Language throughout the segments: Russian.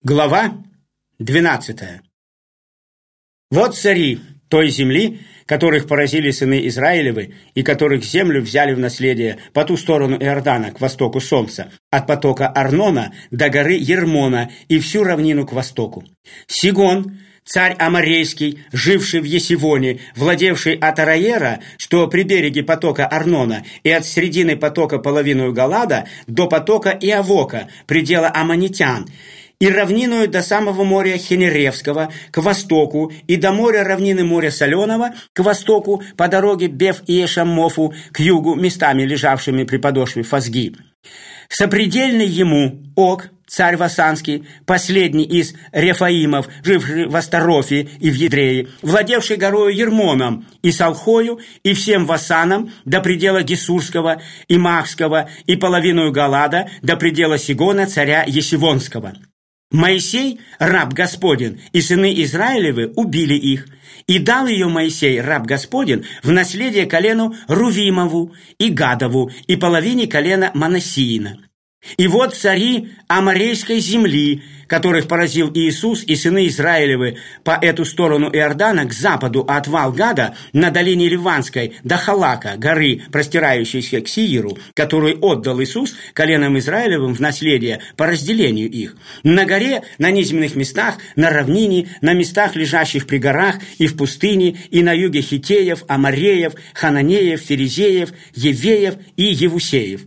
Глава 12. Вот цари той земли, которых поразили сыны Израилевы, и которых землю взяли в наследие по ту сторону Иордана, к востоку солнца, от потока Арнона до горы Ермона и всю равнину к востоку. Сигон, царь Аморейский, живший в Есивоне, владевший от Араера, что при береге потока Арнона, и от середины потока половину Галада до потока Иавока, предела аммонитян, и равниною до самого моря Хенеревского к востоку, и до моря равнины моря Соленого к востоку, по дороге Беф-Иешаммофу к югу, местами лежавшими при подошве Фазги. Сопредельный ему Ог, царь Васанский, последний из Рефаимов, живший в Астарофе и в Едрее, владевший горою Ермоном и Салхою, и всем Васаном до предела Гесурского и Махского, и половину Галада до предела Сигона, царя Есивонского. Моисей, раб Господень, и сыны Израилевы убили их, и дал ее Моисей, раб Господень, в наследие колену Рувимову и Гадову и половине колена Манассиина. И вот цари Аморейской земли, которых поразил Иисус и сыны Израилевы по эту сторону Иордана к западу от Вал-Гада на долине Ливанской до Халака, горы, простирающейся к Сииру, которую отдал Иисус коленам Израилевым в наследие по разделению их. На горе, на низменных местах, на равнине, на местах, лежащих при горах и в пустыне, и на юге Хиттеев, Амореев, Хананеев, Ферезеев, Евеев и Евусеев.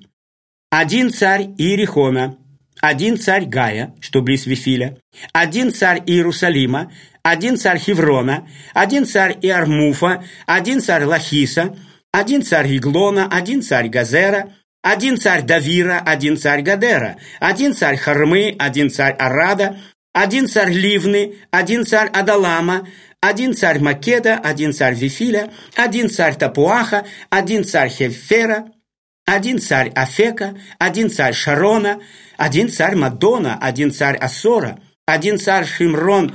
Один царь Иерихона, один царь Гая, что близ Вифиля, один царь Иерусалима, один царь Хеврона, один царь Иармуфа, один царь Лахиса, один царь Еглона, один царь Газера, один царь Давира, один царь Гадера, один царь Хармы, один царь Арада, один царь Ливны, один царь Адалама, один царь Македа, один царь Вифиля, один царь Тапуаха, один царь Хефера, один царь Афека, один царь Шарона, один царь Мадона, один царь Ассора, один царь Шимрон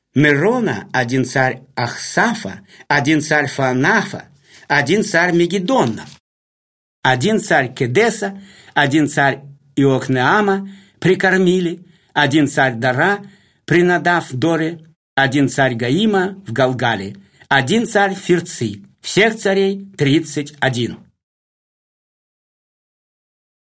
Мерона, один царь Ахсафа, один царь Фаанафа, один царь Мегидона, один царь Кедеса, один царь Иокнеама прикормили, один царь Дара принадав Доре, один царь Гаима в Галгале, один царь Фирци, всех царей 31.